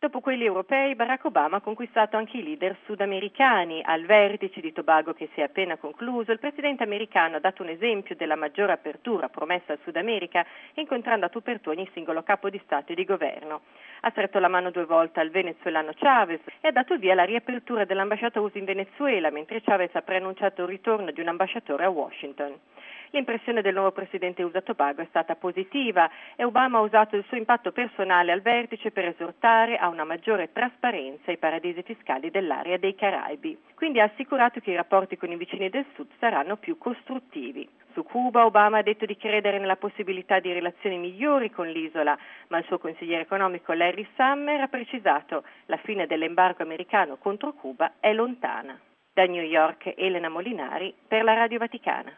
Dopo quelli europei, Barack Obama ha conquistato anche i leader sudamericani. Al vertice di Tobago che si è appena concluso, il presidente americano ha dato un esempio della maggiore apertura promessa al Sud America, incontrando a tu per tu ogni singolo capo di Stato e di governo. Ha stretto la mano 2 volte al venezuelano Chavez e ha dato il via alla riapertura dell'ambasciata USA in Venezuela, mentre Chavez ha preannunciato il ritorno di un ambasciatore a Washington. L'impressione del nuovo presidente USA Tobago è stata positiva e Obama ha usato il suo impatto personale al vertice per esortare a una maggiore trasparenza ai paradisi fiscali dell'area dei Caraibi. Quindi ha assicurato che i rapporti con i vicini del Sud saranno più costruttivi. Su Cuba Obama ha detto di credere nella possibilità di relazioni migliori con l'isola, ma il suo consigliere economico Larry Summer ha precisato: la fine dell'embargo americano contro Cuba è lontana. Da New York, Elena Molinari per la Radio Vaticana.